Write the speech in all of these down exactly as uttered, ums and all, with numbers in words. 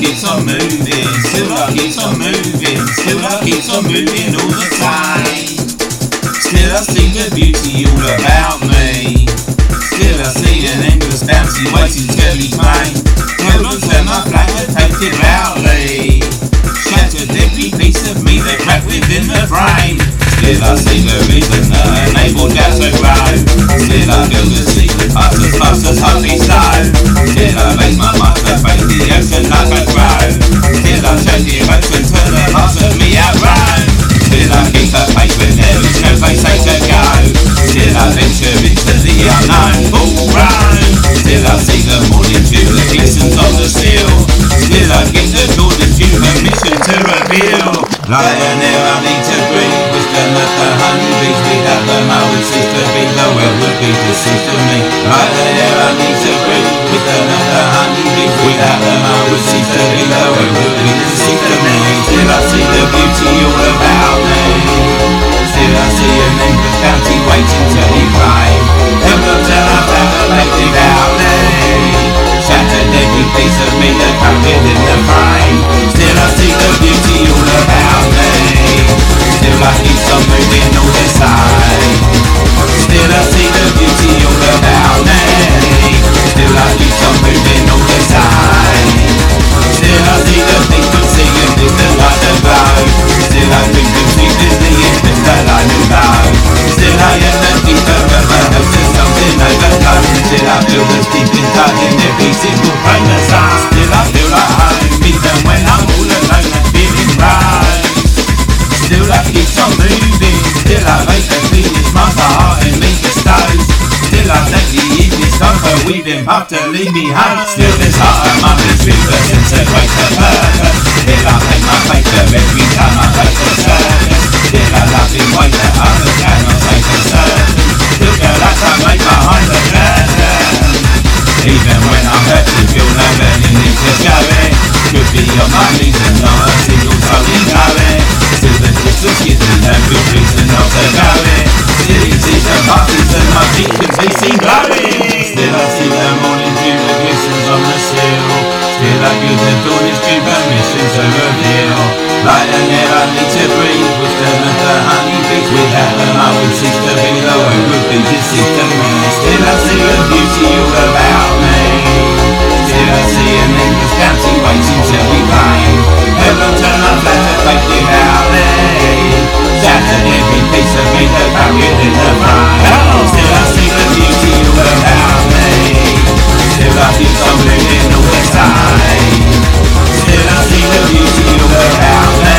keeps on moving, still I keeps on moving, still I keeps on moving all the time. Still I see the beauty all about me. Still I see an endless bouncy waiting till each plane. Held on to my flag and take it loudly. Shattered every piece of me that cracked within the frame. Still I see the reason that enabled doubt to grow. Still I feel the secret parts as fast as holy stone. Still I make my mind to face the ocean like a crow. Still I show devotion to the parts of me outgrown. Still I keep a pace when there is no place safe to go. Still I venture into the unknown, full grown. Still I see the morning dew that glistens on the sill. Still I give the Jordan's due permission to reveal. Like an air I need to breathe, wisdom that the honeybees without them I would cease to be, the world would be deceased to me. Like an air I need to breathe, wisdom that the honeybees without them I would cease to be, the world would be deceased to me. Still I see the beauty all about me. Still I see an endless bounty waiting to be claimed. Held on till I found a lady out me. Shattered every piece of me that cracked within the frame. Still I see the beauty all about me. Still I keep on moving all the same. Still I see the beauty all about me. Still I keep on moving all the same. Still I see the frequency of distant light that glow. Still I drink and sleep in the endless daylight and glow. Still I am the keeper of my house and something overflow. Still I feel the deep inside in every single grain of sun. Still I feel like home even when I'm all alone and feeling right. Still I keep on moving, still I make the cleanest my heart and make the stones. Still I take the evening time for weaving path to lead me home. Still this heart of mine is river since a greater purpose. Still I take my faith to every time I face the surface. Still I love in way that others cannot say for certain. Still girl that I make behind the curtain. Even when I'm hurting, feel no burning need to show it. Could be on my knees and not a single soul in going. Still the distance gives me no good reason not to go it. Still he sees the parties and my beacons they seem glowing. Still I see the morning dew that glistens on the sill. Still I give the dawn its due permission to reveal. Like an air I need to breathe, wisdom of the honeybees. Without them I would cease to be, the world would be deceased to me. Still I see the beauty all about me. Still I see an endless bounty waiting to be claimed. Held on to my flag to fake it out me. Shattered every piece of me that cracked within the frame. Still I see the beauty all about me. Still I keep on moving all the same. Still I see the beauty all about me.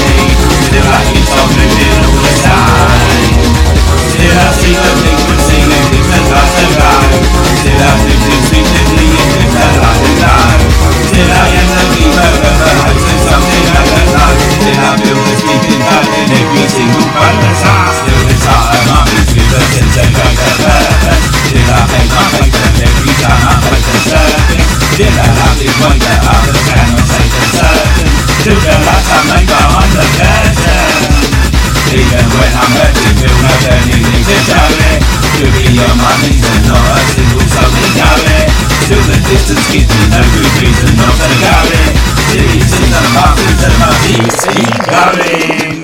Still I keep on moving all the same. Still I see the frequency of distant light and glow. Still I think it's secretly in this light and glow. Still I am the keeper of the house and something I don't know. Still I feel the sleep inside in every single part of the sun. Still this heart of mine is with a sense of greater purpose. Still I make my faith and every time I face the surface. Still I love this way that others cannot say for certain. Still the light I make behind the curtain. Even when I'm hurting, feel no burning need to show it. Could be on my knees and not a single soul to know it. Still the distance gives me no good reason not to go it. Till you see the markers of my feet keep going.